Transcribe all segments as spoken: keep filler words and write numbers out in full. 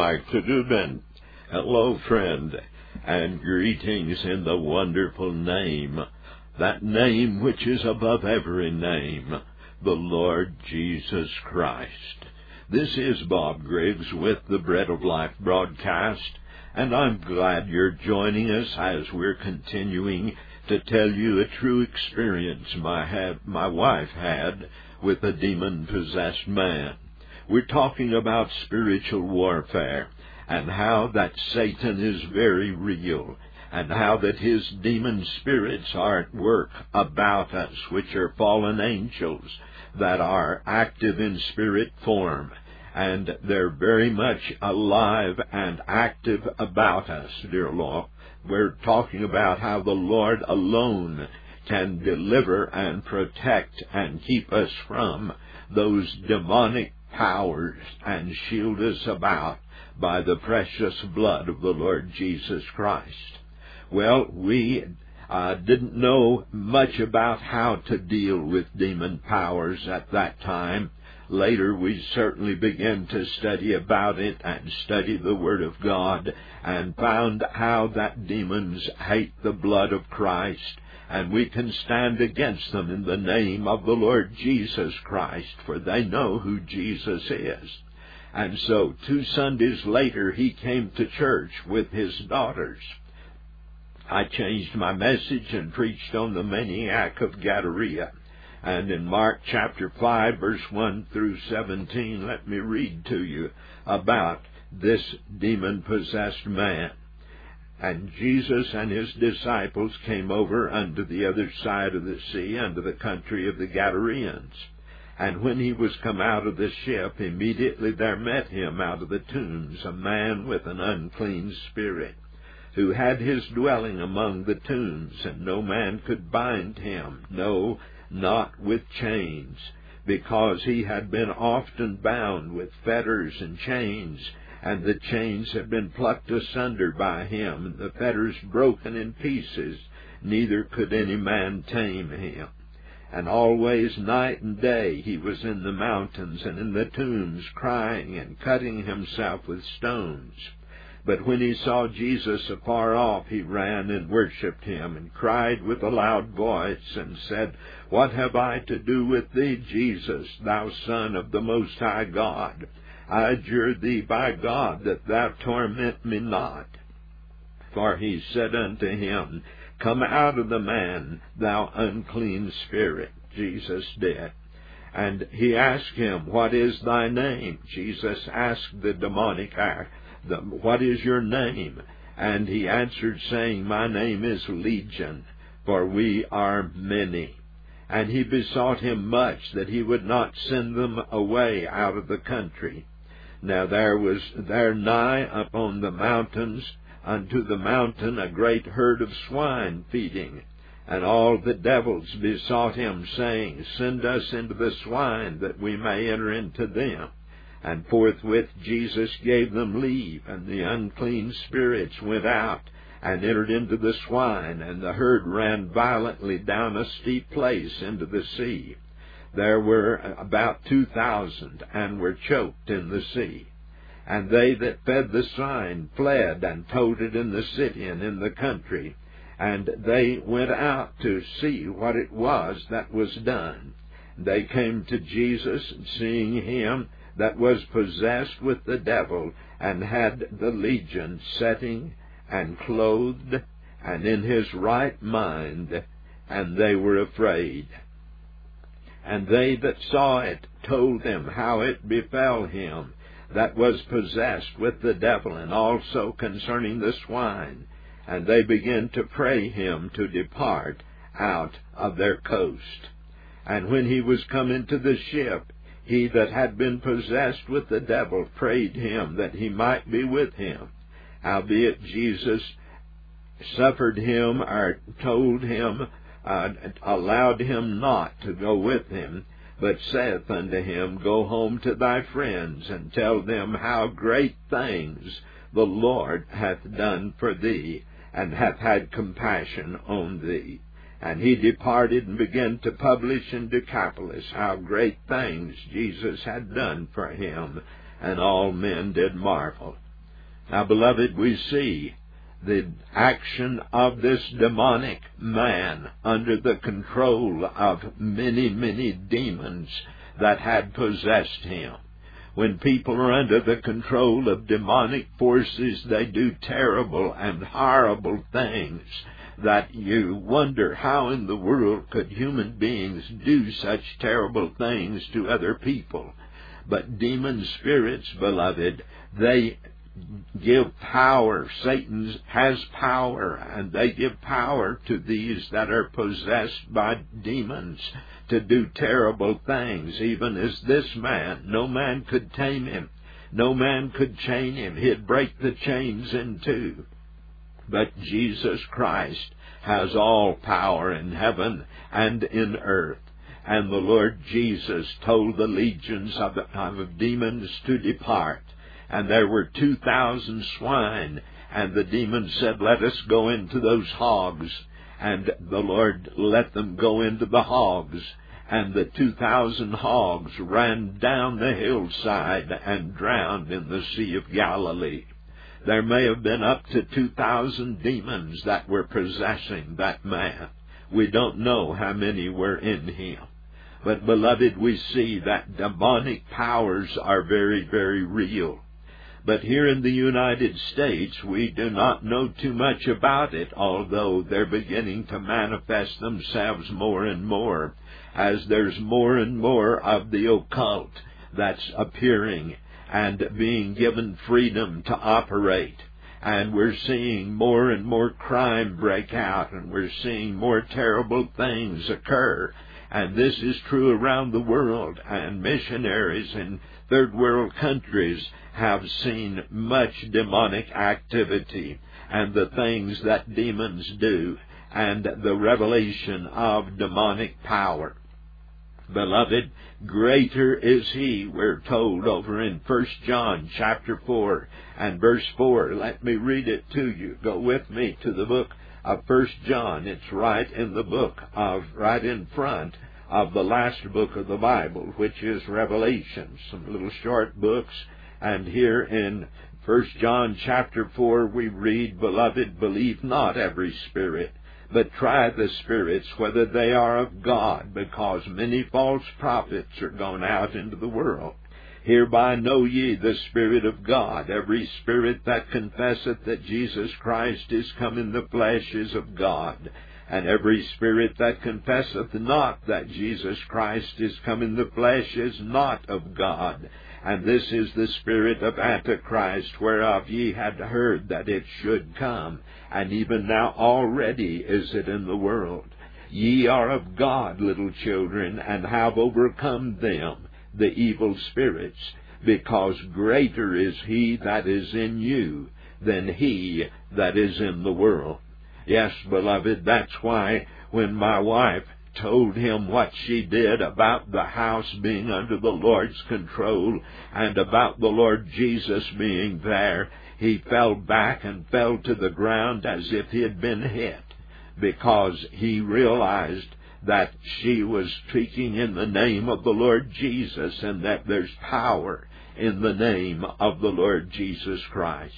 like to do then. Hello, friend, and greetings in the wonderful name, that name which is above every name, the Lord Jesus Christ. This is Bob Griggs with the Bread of Life broadcast, and I'm glad you're joining us as we're continuing to tell you a true experience my, have, my wife had with a demon-possessed man. We're talking about spiritual warfare and how that Satan is very real and how that his demon spirits are at work about us, which are fallen angels that are active in spirit form. And they're very much alive and active about us, dear Lord. We're talking about how the Lord alone can deliver and protect and keep us from those demonic powers and shield us about by the precious blood of the Lord Jesus Christ. Well, we uh, didn't know much about how to deal with demon powers at that time. Later, we certainly began to study about it and study the Word of God and found how that demons hate the blood of Christ, and we can stand against them in the name of the Lord Jesus Christ, for they know who Jesus is. And so, two Sundays later, he came to church with his daughters. I changed my message and preached on the maniac of Gadara. And in Mark chapter five, verse one through seventeen, let me read to you about this demon-possessed man. And Jesus and his disciples came over unto the other side of the sea, unto the country of the Gadareans. And when he was come out of the ship, immediately there met him out of the tombs a man with an unclean spirit, who had his dwelling among the tombs, and no man could bind him, no, not with chains, because he had been often bound with fetters and chains, and the chains had been plucked asunder by him, and the fetters broken in pieces, neither could any man tame him. And always night and day he was in the mountains and in the tombs, crying and cutting himself with stones. But when he saw Jesus afar off, he ran and worshipped him, and cried with a loud voice, and said, What have I to do with thee, Jesus, thou Son of the Most High God? I adjure thee by God that thou torment me not. For he said unto him, Come out of the man, thou unclean spirit. Jesus did. And he asked him, What is thy name? Jesus asked the demonic act, What is your name? And he answered, saying, My name is Legion, for we are many. And he besought him much that he would not send them away out of the country. Now there was there nigh upon the mountains unto the mountain a great herd of swine feeding. And all the devils besought him, saying, Send us into the swine, that we may enter into them. And forthwith Jesus gave them leave, and the unclean spirits went out, and entered into the swine, and the herd ran violently down a steep place into the sea. There were about two thousand, and were choked in the sea. And they that fed the swine fled, and told it in the city and in the country. And they went out to see what it was that was done. They came to Jesus, and seeing him that was possessed with the devil, and had the legion, sitting and clothed, and in his right mind, and they were afraid. And they that saw it told them how it befell him that was possessed with the devil, and also concerning the swine. And they began to pray him to depart out of their coast. And when he was come into the ship, he that had been possessed with the devil prayed him that he might be with him. Howbeit Jesus suffered him, or told him, uh, allowed him not to go with him, but saith unto him, Go home to thy friends, and tell them how great things the Lord hath done for thee, and hath had compassion on thee. And he departed and began to publish in Decapolis how great things Jesus had done for him, and all men did marvel. Now, beloved, we see the action of this demonic man under the control of many, many demons that had possessed him. When people are under the control of demonic forces, they do terrible and horrible things that you wonder how in the world could human beings do such terrible things to other people. But demon spirits, beloved, they give power. Satan has power, and they give power to these that are possessed by demons to do terrible things, even as this man. No man could tame him. No man could chain him. He'd break the chains in two. But Jesus Christ has all power in heaven and in earth. And the Lord Jesus told the legions of, of demons to depart. And there were two thousand swine. And the demons said, let us go into those hogs. And the Lord let them go into the hogs. And the two thousand hogs ran down the hillside and drowned in the Sea of Galilee. There may have been up to two thousand demons that were possessing that man. We don't know how many were in him. But, beloved, we see that demonic powers are very, very real. But here in the United States, we do not know too much about it, although they're beginning to manifest themselves more and more, as there's more and more of the occult that's appearing and being given freedom to operate. And we're seeing more and more crime break out, and we're seeing more terrible things occur. And this is true around the world, and missionaries in third world countries have seen much demonic activity and the things that demons do and the revelation of demonic power. Beloved, greater is He, we're told over in First John chapter four and verse four. Let me read it to you. Go with me to the book of First John. It's right in the book of, right in front of the last book of the Bible, which is Revelation. Some little short books. And here in First John chapter four we read, Beloved, believe not every spirit, but try the spirits whether they are of God, because many false prophets are gone out into the world. Hereby know ye the Spirit of God. Every spirit that confesseth that Jesus Christ is come in the flesh is of God. And every spirit that confesseth not that Jesus Christ is come in the flesh is not of God. And this is the spirit of Antichrist, whereof ye had heard that it should come. And even now already is it in the world. Ye are of God, little children, and have overcome them, the evil spirits, because greater is He that is in you than he that is in the world. Yes, beloved, that's why when my wife told him what she did about the house being under the Lord's control and about the Lord Jesus being there, he fell back and fell to the ground as if he had been hit, because he realized that she was speaking in the name of the Lord Jesus, and that there's power in the name of the Lord Jesus Christ.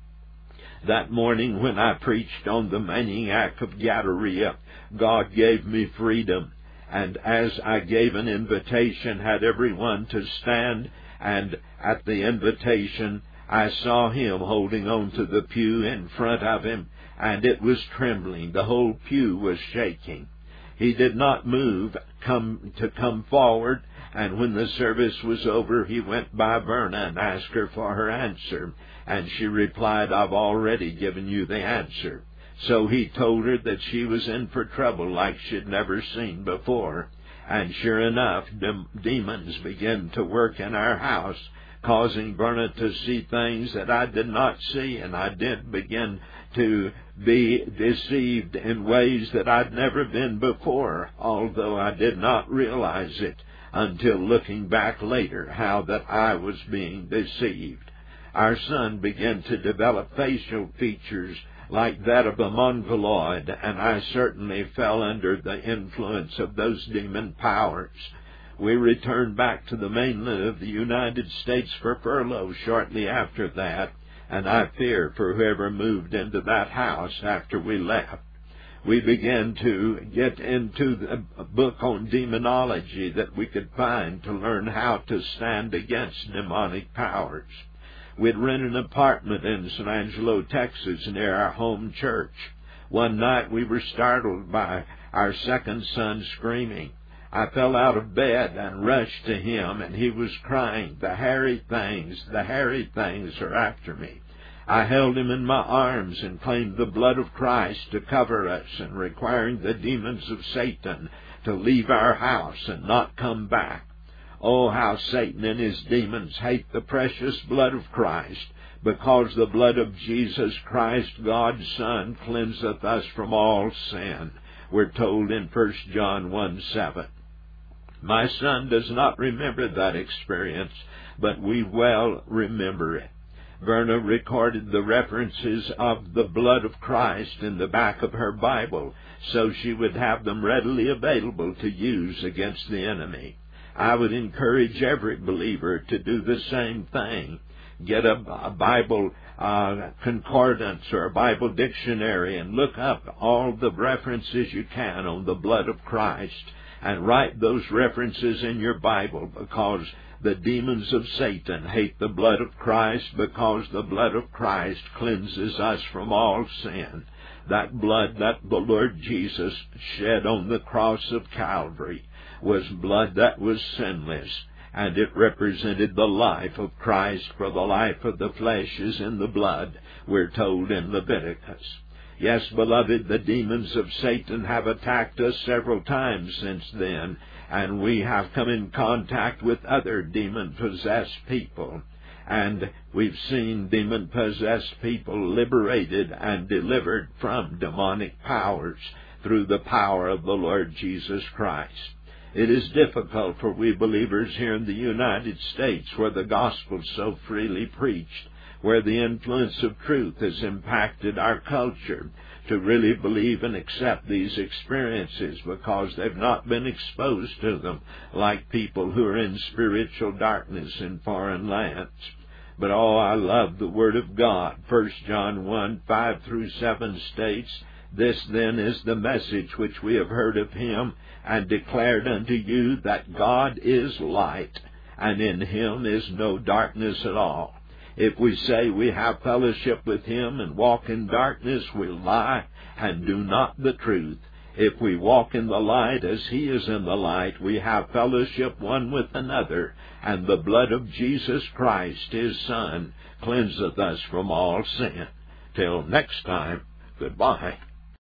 That morning when I preached on the maniac of Gadara, God gave me freedom. And as I gave an invitation, had everyone to stand, and at the invitation I saw him holding on to the pew in front of him, and it was trembling. The whole pew was shaking. He did not move come to come forward, and when the service was over, he went by Verna and asked her for her answer. And she replied, I've already given you the answer. So he told her that she was in for trouble like she'd never seen before. And sure enough, de- demons began to work in our house, causing Verna to see things that I did not see, and I did begin to be deceived in ways that I'd never been before, although I did not realize it until looking back later, how that I was being deceived. Our son began to develop facial features like that of a mongoloid, and I certainly fell under the influence of those demon powers. We returned back to the mainland of the United States for furlough shortly after that, and I fear for whoever moved into that house after we left. We began to get into the book on demonology that we could find to learn how to stand against demonic powers. We'd rent an apartment in San Angelo, Texas, near our home church. One night we were startled by our second son screaming. I fell out of bed and rushed to him, and he was crying, "The hairy things, the hairy things are after me." I held him in my arms and claimed the blood of Christ to cover us, and requiring the demons of Satan to leave our house and not come back. Oh, how Satan and his demons hate the precious blood of Christ, because the blood of Jesus Christ, God's Son, cleanseth us from all sin. We're told in First John one seven. My son does not remember that experience, but we well remember it. Verna recorded the references of the blood of Christ in the back of her Bible, so she would have them readily available to use against the enemy. I would encourage every believer to do the same thing. Get a, a Bible uh, concordance or a Bible dictionary and look up all the references you can on the blood of Christ, and write those references in your Bible, because the demons of Satan hate the blood of Christ, because the blood of Christ cleanses us from all sin. That blood that the Lord Jesus shed on the cross of Calvary was blood that was sinless, and it represented the life of Christ, for the life of the flesh is in the blood, we're told in Leviticus. Yes, beloved, the demons of Satan have attacked us several times since then, and we have come in contact with other demon-possessed people. And we've seen demon-possessed people liberated and delivered from demonic powers through the power of the Lord Jesus Christ. It is difficult for we believers here in the United States, where the gospel is so freely preached, where the influence of truth has impacted our culture, to really believe and accept these experiences, because they've not been exposed to them like people who are in spiritual darkness in foreign lands. But oh, I love the Word of God. First John one, five through seven states, "This then is the message which we have heard of Him, and declared unto you, that God is light, and in Him is no darkness at all. If we say we have fellowship with Him and walk in darkness, we lie and do not the truth. If we walk in the light as He is in the light, we have fellowship one with another, and the blood of Jesus Christ, His Son, cleanseth us from all sin." Till next time, goodbye.